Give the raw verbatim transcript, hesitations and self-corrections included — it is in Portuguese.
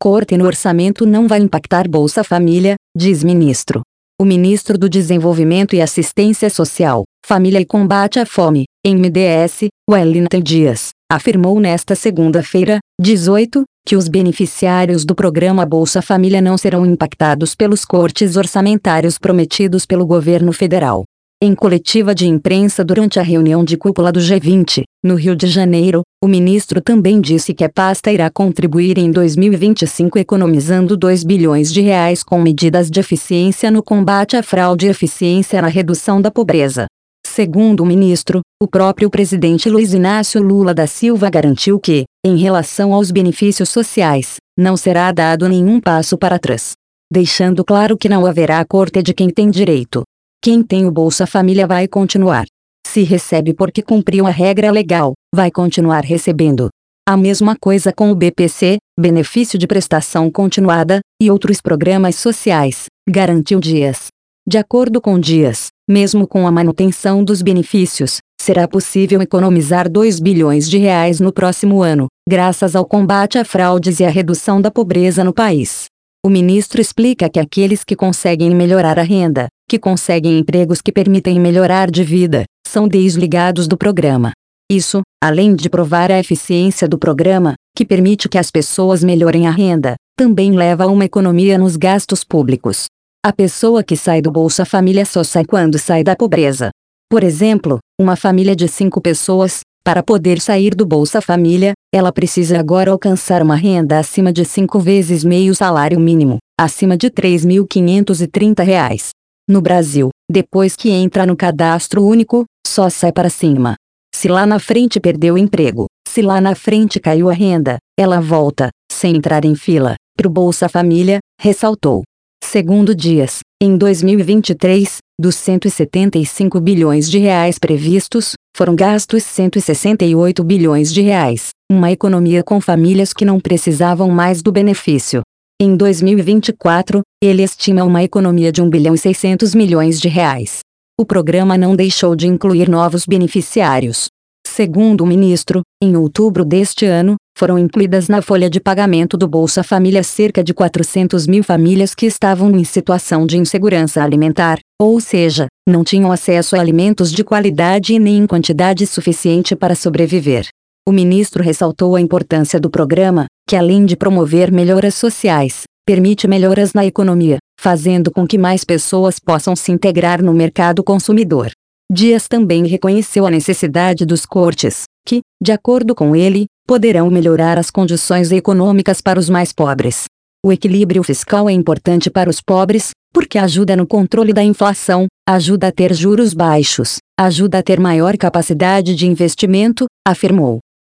Corte no orçamento não vai impactar Bolsa Família, diz ministro. O ministro do Desenvolvimento e Assistência Social, Família e Combate à Fome, M D S, Wellington Dias, afirmou nesta segunda-feira, dezoito, que os beneficiários do programa Bolsa Família não serão impactados pelos cortes orçamentários prometidos pelo governo federal. Em coletiva de imprensa durante a reunião de cúpula do G vinte, no Rio de Janeiro, o ministro também disse que a pasta irá contribuir em dois mil e vinte e cinco economizando dois bilhões de reais com medidas de eficiência no combate à fraude e eficiência na redução da pobreza. Segundo o ministro, o próprio presidente Luiz Inácio Lula da Silva garantiu que, em relação aos benefícios sociais, não será dado nenhum passo para trás, deixando claro que não haverá corte de quem tem direito. Quem tem o Bolsa Família vai continuar. Se recebe porque cumpriu a regra legal, vai continuar recebendo. A mesma coisa com o B P C, Benefício de Prestação Continuada, e outros programas sociais, garantiu Dias. De acordo com Dias, mesmo com a manutenção dos benefícios, será possível economizar dois bilhões de reais no próximo ano, graças ao combate a fraudes e à redução da pobreza no país. O ministro explica que aqueles que conseguem melhorar a renda, que conseguem empregos que permitem melhorar de vida, são desligados do programa. Isso, além de provar a eficiência do programa, que permite que as pessoas melhorem a renda, também leva a uma economia nos gastos públicos. A pessoa que sai do Bolsa Família só sai quando sai da pobreza. Por exemplo, uma família de cinco pessoas, para poder sair do Bolsa Família, ela precisa agora alcançar uma renda acima de cinco vezes meio salário mínimo, acima de três mil quinhentos e trinta reais. No Brasil, depois que entra no cadastro único, só sai para cima. Se lá na frente perdeu o emprego, se lá na frente caiu a renda, ela volta, sem entrar em fila, pro Bolsa Família, ressaltou. Segundo Dias, em dois mil e vinte e três, dos cento e setenta e cinco bilhões de reais previstos, foram gastos cento e sessenta e oito bilhões de reais, uma economia com famílias que não precisavam mais do benefício. Em dois mil e vinte e quatro, ele estima uma economia de um bilhão e seiscentos milhões de reais. O programa não deixou de incluir novos beneficiários. Segundo o ministro, em outubro deste ano, foram incluídas na folha de pagamento do Bolsa Família cerca de quatrocentas mil famílias que estavam em situação de insegurança alimentar, ou seja, não tinham acesso a alimentos de qualidade e nem em quantidade suficiente para sobreviver. O ministro ressaltou a importância do programa, que além de promover melhoras sociais, permite melhoras na economia, fazendo com que mais pessoas possam se integrar no mercado consumidor. Dias também reconheceu a necessidade dos cortes, que, de acordo com ele, poderão melhorar as condições econômicas para os mais pobres. O equilíbrio fiscal é importante para os pobres, porque ajuda no controle da inflação, ajuda a ter juros baixos, ajuda a ter maior capacidade de investimento, afirmou.